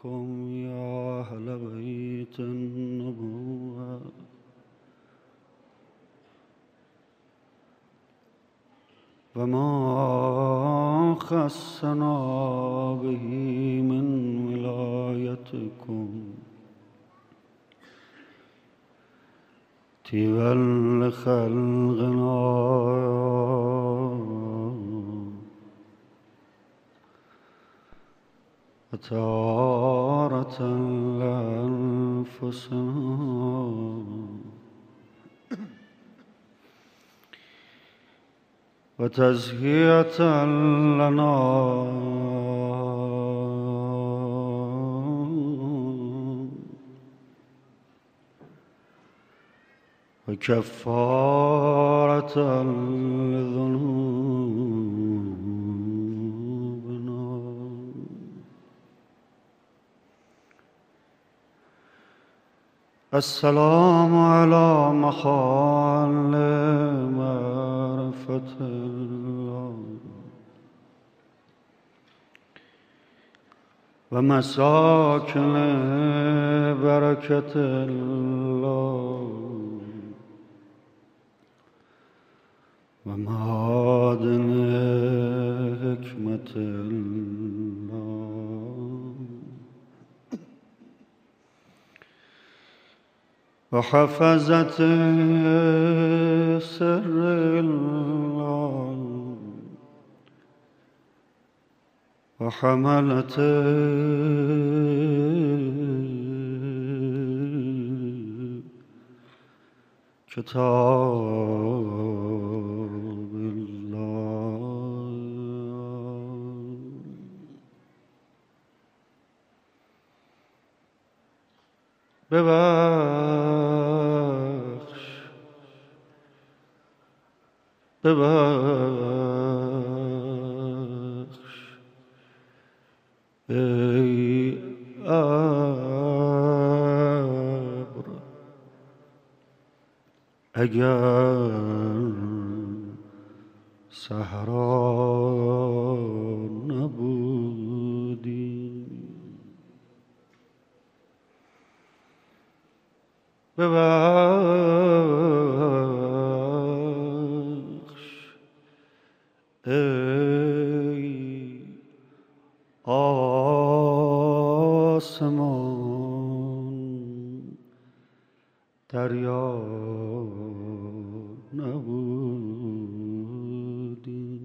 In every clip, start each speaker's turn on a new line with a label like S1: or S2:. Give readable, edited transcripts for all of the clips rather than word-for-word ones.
S1: عليكم يا أهل بيت النبوة وما خصنا به من ولايتكم طيبا لخلقنا وتارة لأنفسنا وتزكية لنا وكفارة لذنوبنا. السلام على محال معرفة الله ومساكن بركة الله ومعادن حكمة الله وحفظة سر الله وحملة كتاب الله. ببخش ای ابر اگر صحرا نبودی. ببخش ای آسمان دریا نبودی.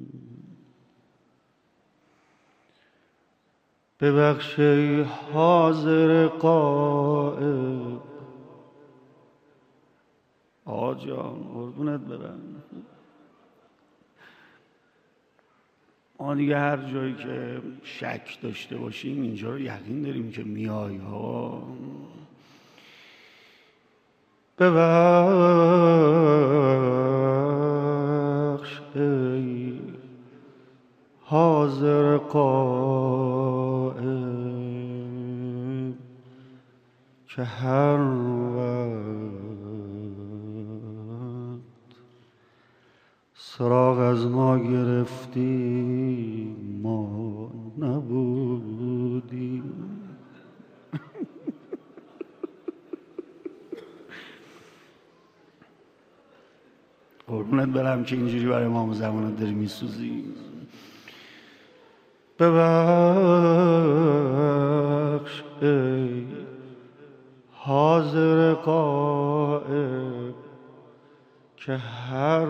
S1: ببخش ای حاضر غایب. آقا جان قربونت برم، ما دیگه هر جایی که شک داشته باشیم اینجا رو یقین داریم که میای ها. ببخش ای حاضر غایب که هر وقت سراغ از ما گرفتی ما نبودیم. قربونت برم که اینجوری برای امام زمان داری میسوزی. ببخش ای حاضر غایب که هر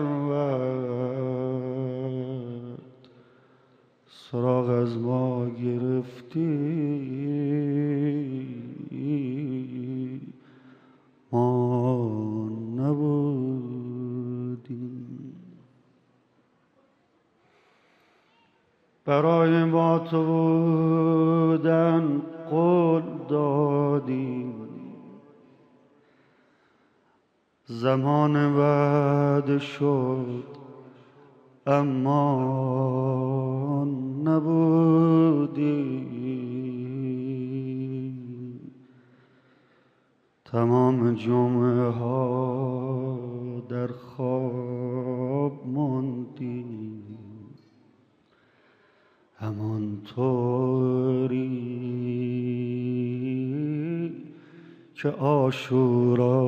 S1: وقت سراغ از ما گرفتی ما نبودیم. برای ما تو بودن قول دادی، زمان وعده شد اما نبودی. تمام جمعه ها در خواب ماندی، همانطوری که عاشورا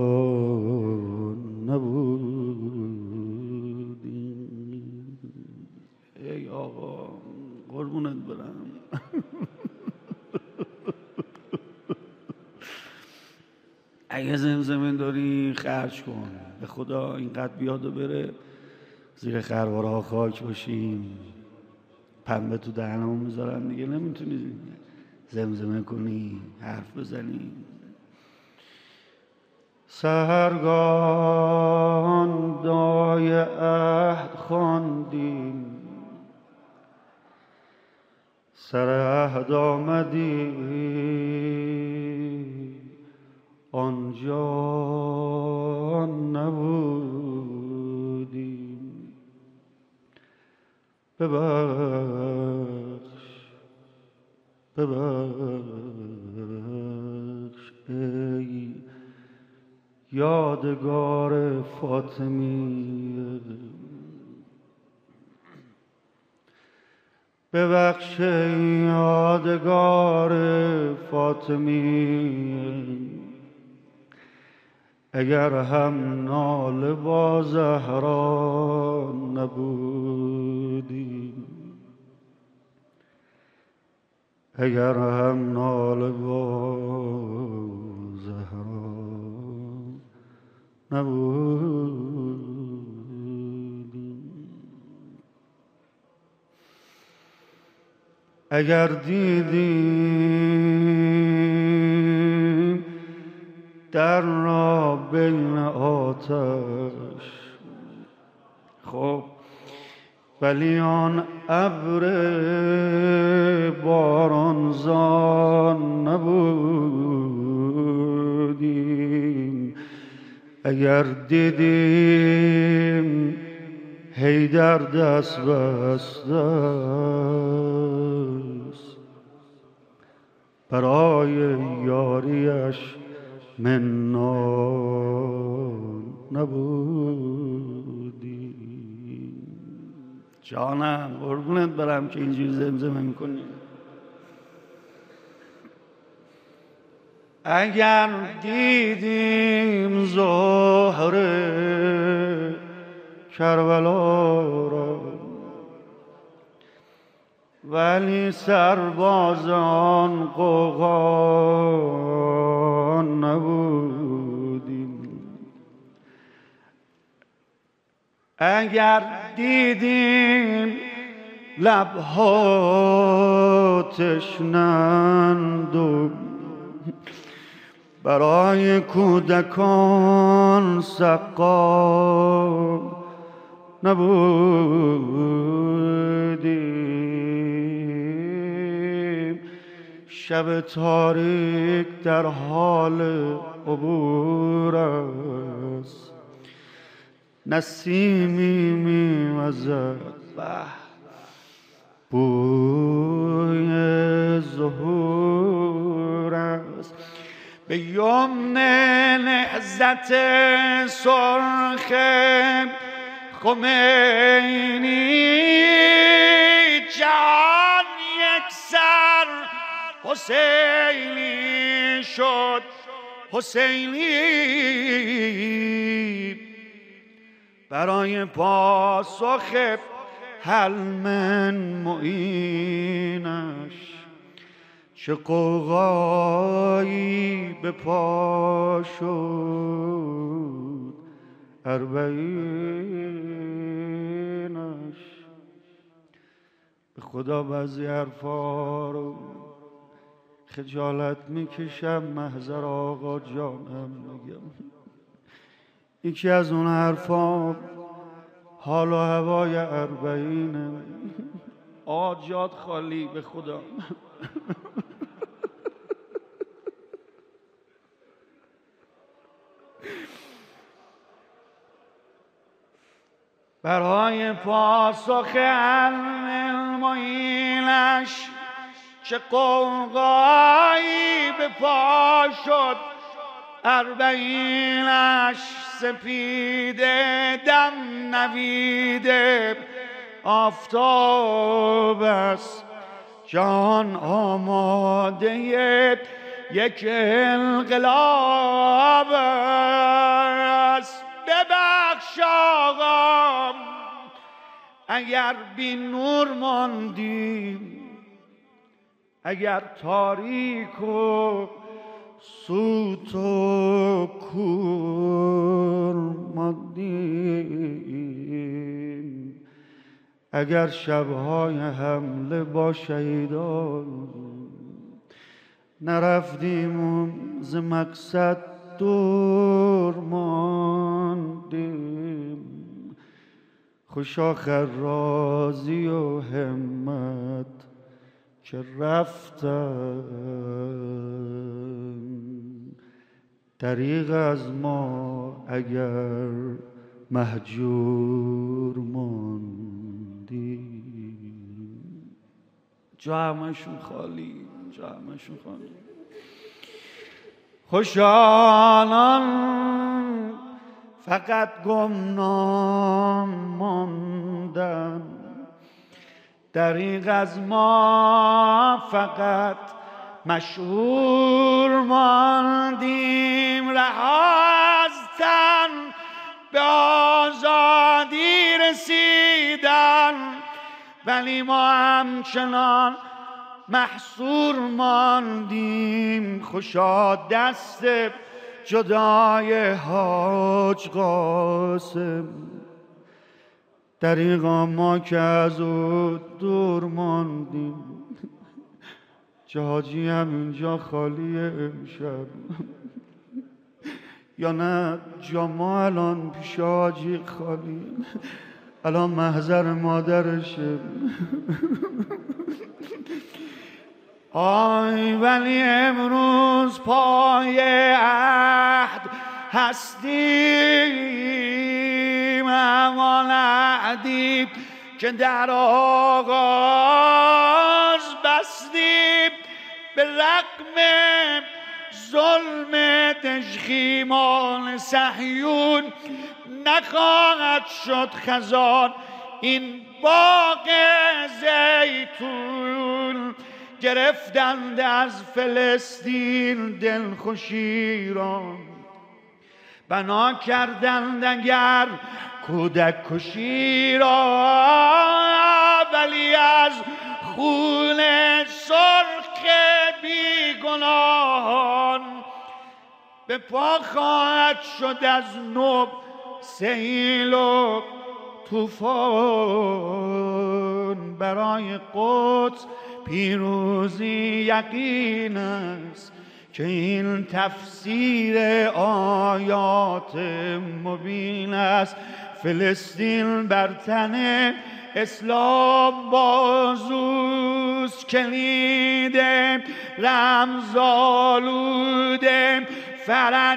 S1: نبودیم. ای آقا قربونت برم. اگه زمزمه داری خرج کن، به خدا اینقدر بیاد و بره زیر خرواره ها خاک باشیم، پنبه تو دهنمون میذارن دیگه نمیتونی زمزمه کنی، حرف بزنی. سحرگان دعای عهد خواندیم، سر عهد آمدی آنجا نبودیم. ببخش ای یادگار فاطمی، ببخش ای یادگار فاطمی، اگر هم ناله با زهرا نبودیم، اگر هم ناله با زهرا نبودیم. اگر دیدیم در را بین آتش، خب ولی آن ابر بارانزان نبودیم. اگر دیدیم حیدر دست بسته است، برای یاریش منان نبودیم. جانم قربونت برم که اینجوری زمزمه میکنی. اگر دیدیم زهره کربلا را، ولی سربازان غوغا نبودیم. اگر دیدیم لبها تشنند و برای کودکان سقا نبودیم. شب تاریک در حال عبور است، نسیمی میوزد بوی ظهور است. به یمن نهضت سرخ خمینی جان یک سر حسینی شد، حسینی برای پاسخ هل من معینش، چه قوقایی به پا شد اربعینش. به خدا بعضی حرفا رو خجالت میکشم محضر آقا جانم میگم. یکی از اون حرفا حال و هوای اربعینه. آجات خالی به خدا. برای پاسخ المعینش چه قوقایی به پا شد اربعینش. سپیده دم نویده آفتاب است، جهان آماده یک انقلاب است. ببخش آقا اگر بی نور ماندیم، اگر تاریک و سوت و کور ماندیم، اگر شبهای حمله با شهیدان نرفتیم و ز مقصد دور ماندیم، خوشا خرازی و همت که رفتن، دریغ از ما اگر مهجور ماندیم. جا همشون خالی، جا همشون خالی. خوشانان فقط گمنام ماندن، دریغ از ما فقط مشهور ماندیم. رها از تن به آزادی رسیدن، ولی ما همچنان محصور ماندیم. خوشا دست جدای حاج قاسم، دریغا ما که از او دور ماندیم. جاجی هم اینجا خالیه امشب، یا نه جا ما الان پیش حاجی خالی، الان محضر مادرشه. آی ولی امروز پای عهد هستیم، همان عهدی که در آغاز بستیم. به رغم ظلم تشخیمان صهیون نخواهد شد خزان این باغ زیتون. گرفتند از فلسطین دلخوشی را، بنا کردند اگر کودک کشی را، ولی از خون سرخ بیگناهان به پا خواهد شد از نو سیل و طوفان. برای قدس پیروزی یقین است که این تفسیر آیات مبین است. فلسطین بر تن اسلام بازوست، کلید رمزآلود فرج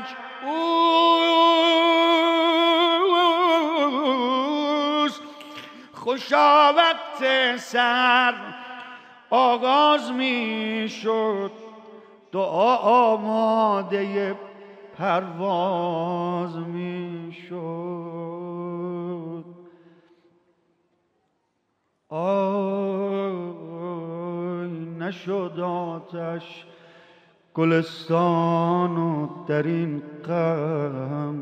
S1: اوست. خوشا وقت سر آغاز می شد، دعا آماده پرواز می شد. آی نشد آتش گلستان و در این غم،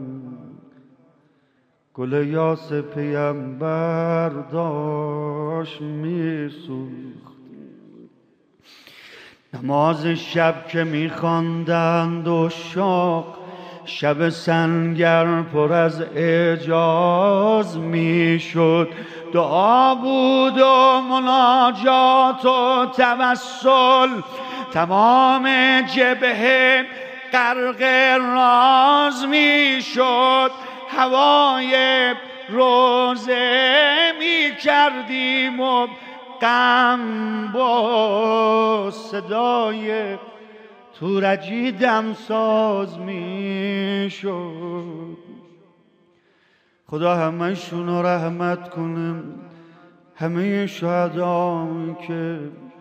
S1: گل یاس پیمبر داشت می سوخت. نماز شب که می خواندند و شاق، شب سنگر پر از اعجاز می شد. دعا بود و مناجات و توسل، تمام جبهه غرق راز می شد. هوای روزه می کردیم و غم با صدای تورجی دمساز می شد. خدا همه‌شون رو رحمت کنه، همه شهدایی که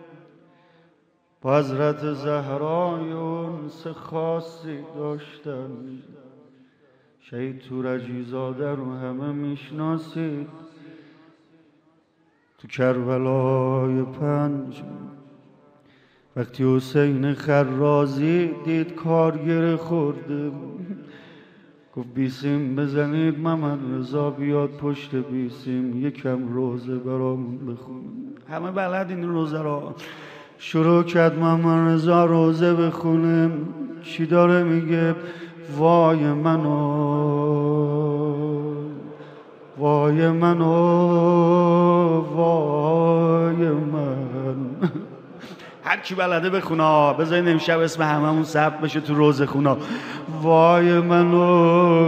S1: با حضرت زهرای انس خاصی داشتن. شهید تورجی زاده رو همه میشناسید، تو کربلای 5 وقتی حسین خرازی دید کارگر خورده، گفت بیسیم بزنید محمد رضا بیاد پشت بیسیم یکم روزه برامون بخون. همه بلد این روزه را. شروع کرد محمد رضا روزه بخونه. چی داره میگه؟ وای منو، وای منو، وای من. هر کی بلده بخونه، بذارین امشب اسم هممون ثبت بشه تو روزه خونا. وای منو.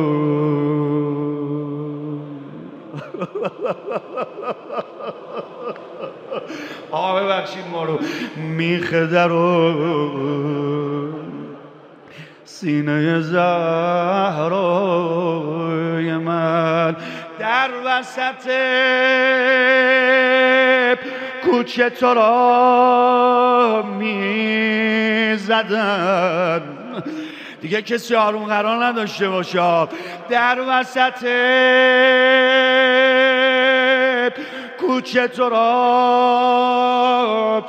S1: آقا ببخشید ما رو. میخه در سینه زهرای من، در وسط کوچه تو را میزدن. دیگه کسی آروم قرار نداشته باشه. در وسط کوچه تو را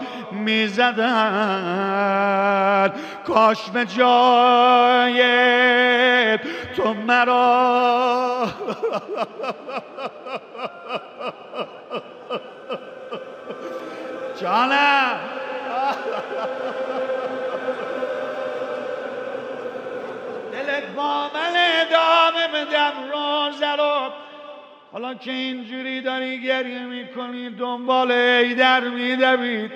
S1: میزدن. کاش به جای تو مرا جانم دلت با من ادامه بدم روزه رو. حالا که اینجوری داری گریه میکنی دنبال ایدر میدوید.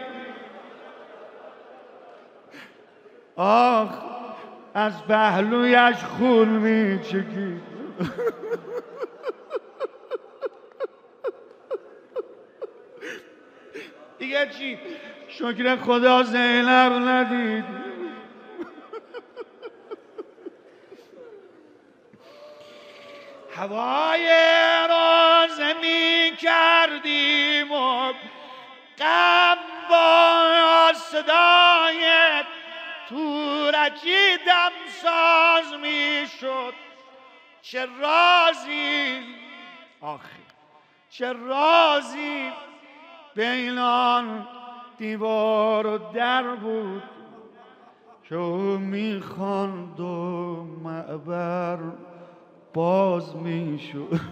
S1: آخ از پهلویش خون میچکید. دیگه چی؟ شکر خدا زینب ندید. هوای روزه می کردیم و غم با صدای تورکی دمساز می شد. چه رازی آخی، چه رازی بین آن دیوار و در بود که او می خواند و معبر باز می شد.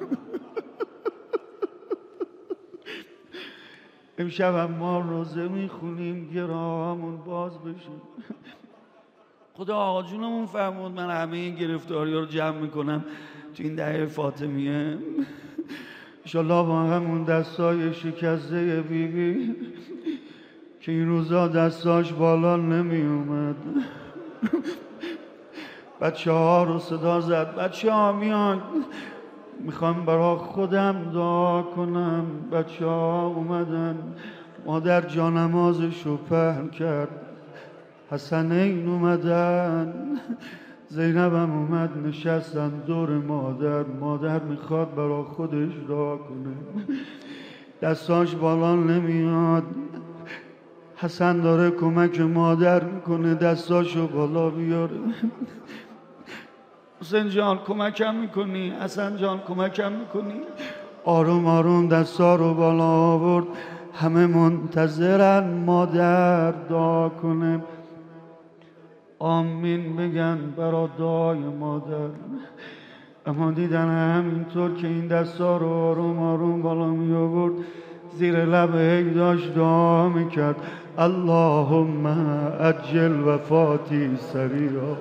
S1: امشب هم ما روزه می خونیم گراهمون باز بشه. خدا آقا جونمون فرمود من همه این گرفتاری رو جمع میکنم تو این دهه فاطمیه. انشالله با همون دستای شکسته بیبی که این روزا دستاش بالا نمی اومد. بچه ها رو صدا زد. بچه ها میان میخوام برا خودم دعا کنم. بچه ها اومدن. مادر جانمازش رو پهن کرد. حسنین اومدن. زینبم اومد نشستن دور مادر. مادر میخواد برا خودش دعا کنه. دستاش بالا نمیاد. حسن داره کمک مادر میکنه دستاشو بالا بیاره. حسین جان کمکم میکنی؟ حسن جان کمکم میکنی؟ آروم آروم دستا رو بالا آورد. همه منتظرن مادر دعا کنه. آمین بگن برا دعای مادر. اما دیدن همینطور که این دستا رو آروم آروم بالا می آورد زیر لب هی داشت دعا میکرد اللهم عجل وفاتی سریعا.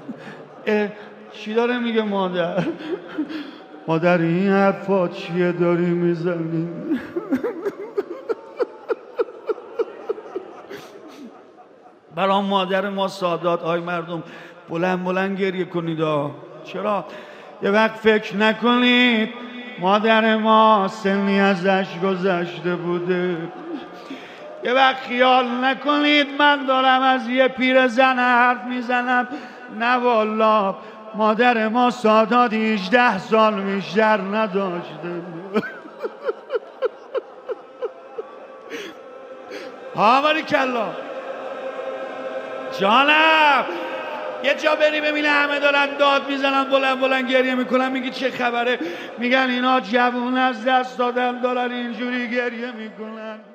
S1: چی داره میگه مادر؟ مادر این حرفا چیه داری میزنی؟ برای مادر ما سادات آی مردم بلند بلند گریه کنید. چرا؟ یه وقت فکر نکنید مادر ما سنی ازش گذشته بوده. یه وقت خیال نکنید من دارم از یه پیرزن حرف میزنم. نه والا مادر ما سادات 18 سال بیشتر نداشته. باری کلا جانم. یه جا بری ببینی همه دارن داد میزنن بلند بلند گریه میکنن میگی چه خبره؟ میگن اینا جوون از دست دادن دارن اینجوری گریه میکنن.